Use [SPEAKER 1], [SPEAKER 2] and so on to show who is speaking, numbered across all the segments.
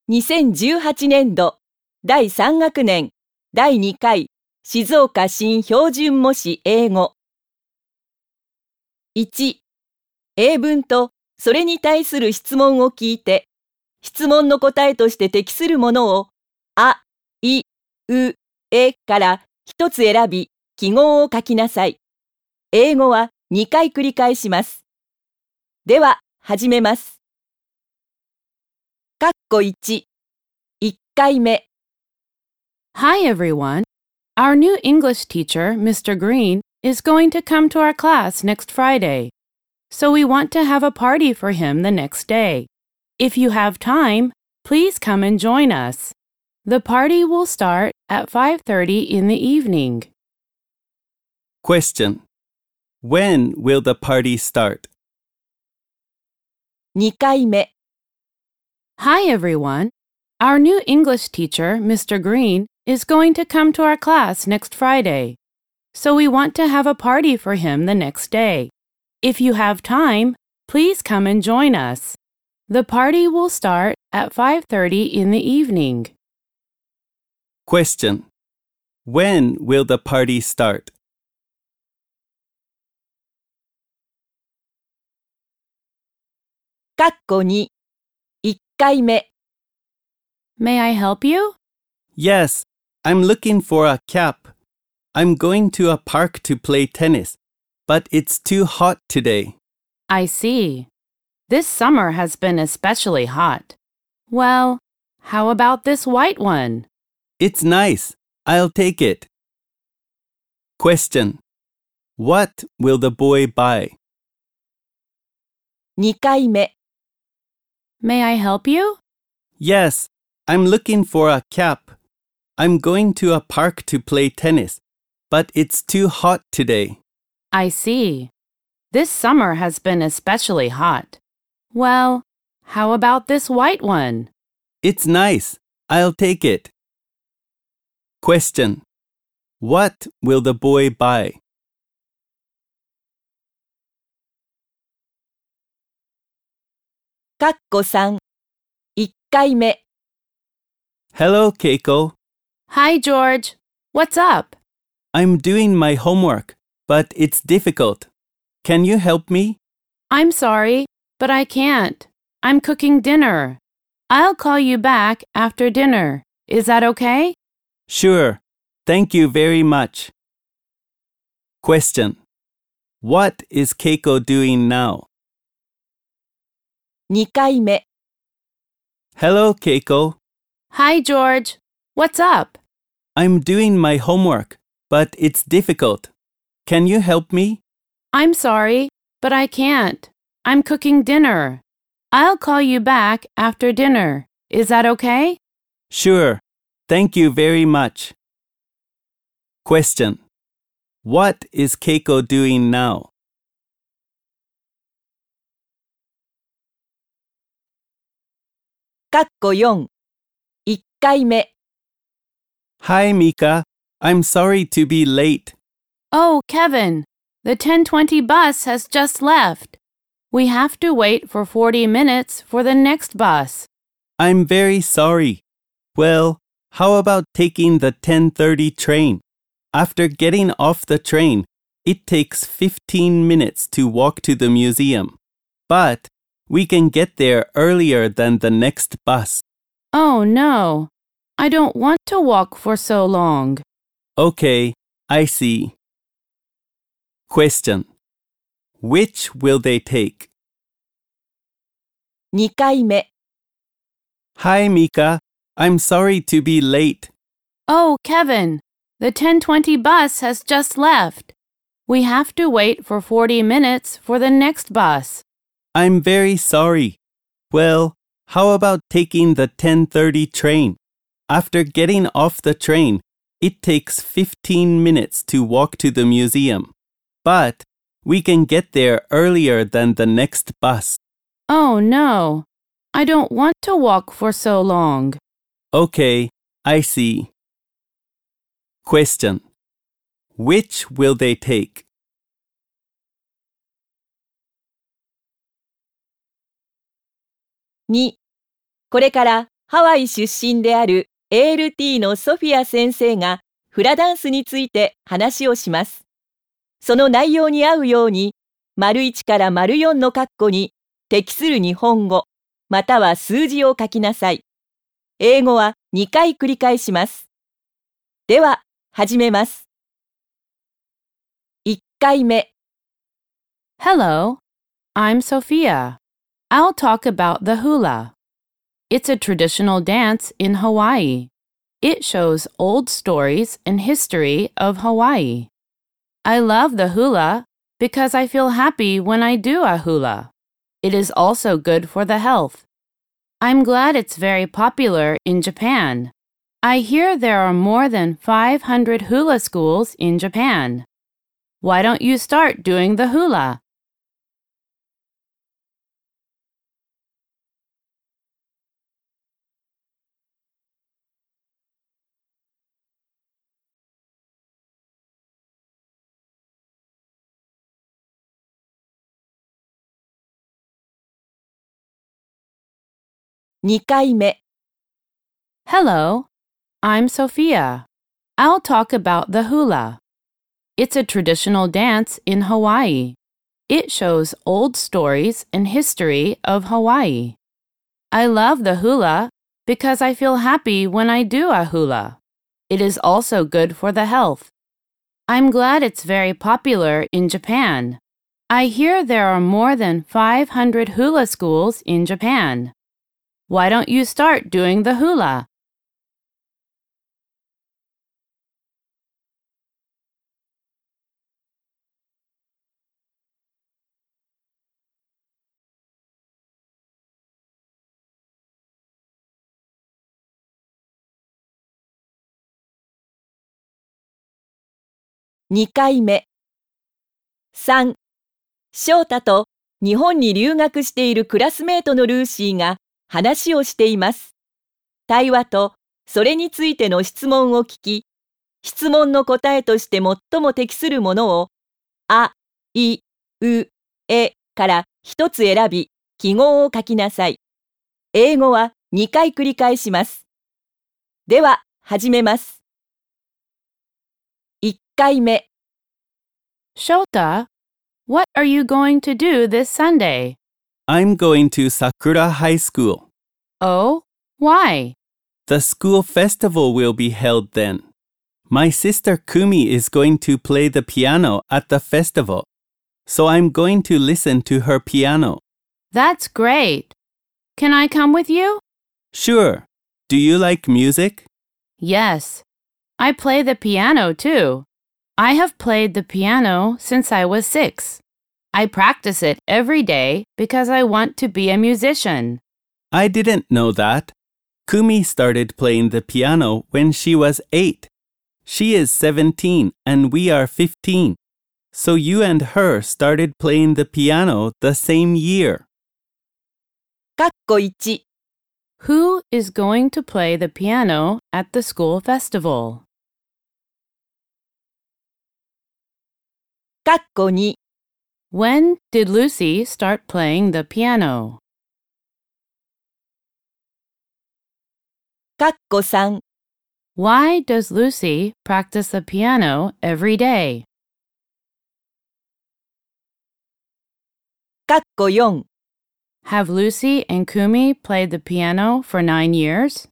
[SPEAKER 1] 2018年度第3学年第2回静岡新標準模試英語。1、英文とそれに対する質問を聞いて、質問の答えとして適するものをあ、い、う、えから一つ選び、記号を書きなさい。英語は2回繰り返します。では、始めます。1、1回目。
[SPEAKER 2] Hi everyone. Our new English teacher, Mr. Green, is going to come to our class next Friday. So we want to have a party for him the next day. If you have time, please come and join us. The party will start at 5:30 in the evening.
[SPEAKER 3] Question. When will the party start?
[SPEAKER 1] 2回目。
[SPEAKER 2] Hi everyone. Our new English teacher, Mr. Green, is going to come to our class next Friday. So we want to have a party for him the next day. If you have time, please come and join us. The party will start at 5:30 in the evening.
[SPEAKER 3] Question. When will the party start?
[SPEAKER 1] 2、1回目。
[SPEAKER 2] May I help you?
[SPEAKER 3] Yes, I'm looking for a cap. I'm going to a park to play tennis, but it's too hot today.
[SPEAKER 2] I see. This summer has been especially hot. Well, how about this white one?
[SPEAKER 3] It's nice. I'll take it. Question. What will the boy buy?
[SPEAKER 1] 2回目。
[SPEAKER 2] May I help you?
[SPEAKER 3] Yes, I'm looking for a cap. I'm going to a park to play tennis, but it's too hot today.
[SPEAKER 2] I see. This summer has been especially hot. Well, how about this white one?
[SPEAKER 3] It's nice. I'll take it. Question. What will the boy buy?
[SPEAKER 1] 3、1回目。
[SPEAKER 3] Hello, Keiko.
[SPEAKER 2] Hi, George. What's up?
[SPEAKER 3] I'm doing my homework, but it's difficult. Can you help me?
[SPEAKER 2] I'm sorry, but I can't. I'm cooking dinner. I'll call you back after dinner. Is that okay?
[SPEAKER 3] Sure. Thank you very much. Question. What is Keiko doing now?
[SPEAKER 1] 2回目。
[SPEAKER 3] Hello, Keiko.
[SPEAKER 2] Hi, George. What's up?
[SPEAKER 3] I'm doing my homework, but it's difficult. Can you help me?
[SPEAKER 2] I'm sorry, but I can't. I'm cooking dinner. I'll call you back after dinner. Is that okay?
[SPEAKER 3] Sure. Thank you very much. Question. What is Keiko doing now?
[SPEAKER 1] 4、1回目。
[SPEAKER 3] Hi, Mika. I'm sorry to be late.
[SPEAKER 2] Oh, Kevin, the 10:20 bus has just left. We have to wait for 40 minutes for the next bus.
[SPEAKER 3] I'm very sorry. Well, how about taking the 10:30 train? After getting off the train, it takes 15 minutes to walk to the museum. But we can get there earlier than the next bus.
[SPEAKER 2] Oh, no. I don't want to walk for so long.
[SPEAKER 3] Okay, I see. Question. Which will they take?
[SPEAKER 1] 2回目。
[SPEAKER 3] Hi, Mika. I'm sorry to be late.
[SPEAKER 2] Oh, Kevin, the 10:20 bus has just left. We have to wait for 40 minutes for the next bus.
[SPEAKER 3] I'm very sorry. Well, how about taking the 10:30 train? After getting off the train, it takes 15 minutes to walk to the museum. But we can get there earlier than the next bus.
[SPEAKER 2] Oh, no. I don't want to walk for so long.
[SPEAKER 3] Okay, I see. Question. Which will they take?
[SPEAKER 1] 2、これからハワイ出身である ALT のソフィア先生がフラダンスについて話をします。その内容に合うように、1から4の括弧に適する日本語、または数字を書きなさい。英語は2回繰り返します。では、始めます。1回目。
[SPEAKER 2] Hello, I'm Sophia. I'll talk about the hula. It's a traditional dance in Hawaii. It shows old stories and history of Hawaii. I love the hula because I feel happy when I do a hula. It is also good for the health. I'm glad it's very popular in Japan. I hear there are more than 500 hula schools in Japan. Why don't you start doing the hula?
[SPEAKER 1] 2回目。
[SPEAKER 2] Hello, I'm Sophia. I'll talk about the hula. It's a traditional dance in Hawaii. It shows old stories and history of Hawaii. I love the hula because I feel happy when I do a hula. It is also good for the health. I'm glad it's very popular in Japan. I hear there are more than 500 hula schools in Japan. Why don't you start doing the hula?
[SPEAKER 1] 2回目。3、翔太と日本に留学しているクラスメートのルーシーが話をしています。対話とそれについての質問を聞き、質問の答えとして最も適するものを、あ、い、う、えから一つ選び、記号を書きなさい。英語は2回繰り返します。では、始めます。1回目。
[SPEAKER 2] Shota, what are you going to do this Sunday?
[SPEAKER 3] I'm going to Sakura High School.
[SPEAKER 2] Oh, why?
[SPEAKER 3] The school festival will be held then. My sister Kumi is going to play the piano at the festival, so I'm going to listen to her piano.
[SPEAKER 2] That's great. Can I come with you?
[SPEAKER 3] Sure. Do you like music?
[SPEAKER 2] Yes. I play the piano too. I have played the piano since I was 6. I practice it every day because I want to be a musician.
[SPEAKER 3] I didn't know that. Kumi started playing the piano when she was 8. She is 17 and we are 15. So you and her started playing the piano the same year.
[SPEAKER 1] 括弧1。
[SPEAKER 2] Who is going to play the piano at the school festival?
[SPEAKER 1] 括弧2。
[SPEAKER 2] When did Lucy start playing the piano?
[SPEAKER 1] 括弧3。
[SPEAKER 2] Why does Lucy practice the piano every day?
[SPEAKER 1] 括弧4。
[SPEAKER 2] Have Lucy and Kumi played the piano for 9 years?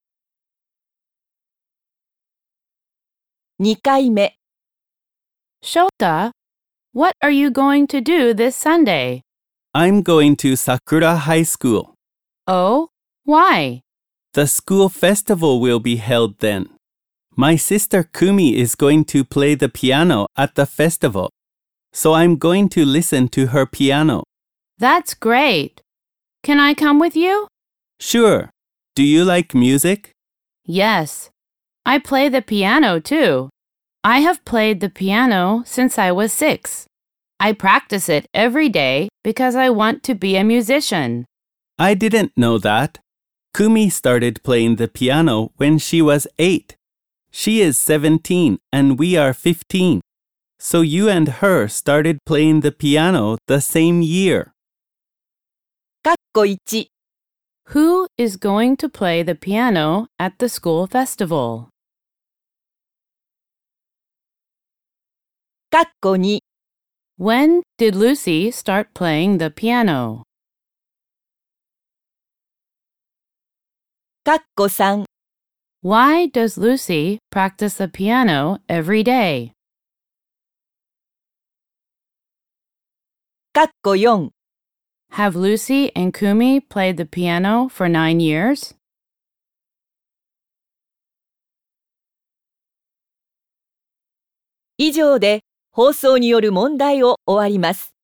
[SPEAKER 1] 2回目。
[SPEAKER 2] Shota, what are you going to do this Sunday?
[SPEAKER 3] I'm going to Sakura High School.
[SPEAKER 2] Oh, why?
[SPEAKER 3] The school festival will be held then. My sister Kumi is going to play the piano at the festival, so I'm going to listen to her piano.
[SPEAKER 2] That's great. Can I come with you?
[SPEAKER 3] Sure. Do you like music?
[SPEAKER 2] Yes. I play the piano too. I have played the piano since I was 6. I practice it every day because I want to be a musician.
[SPEAKER 3] I didn't know that. Kumi started playing the piano when she was 8. She is 17 and we are 15. So you and her started playing the piano the same year.
[SPEAKER 1] 括弧1。
[SPEAKER 2] Who is going to play the piano at the school festival?
[SPEAKER 1] かっこ2
[SPEAKER 2] When did Lucy start playing the piano?
[SPEAKER 1] かっこ3
[SPEAKER 2] Why does Lucy practice the piano every day?
[SPEAKER 1] かっこ4
[SPEAKER 2] Have Lucy and Kumi played the piano for 9 years?
[SPEAKER 1] 以上で放送による問題を終わります。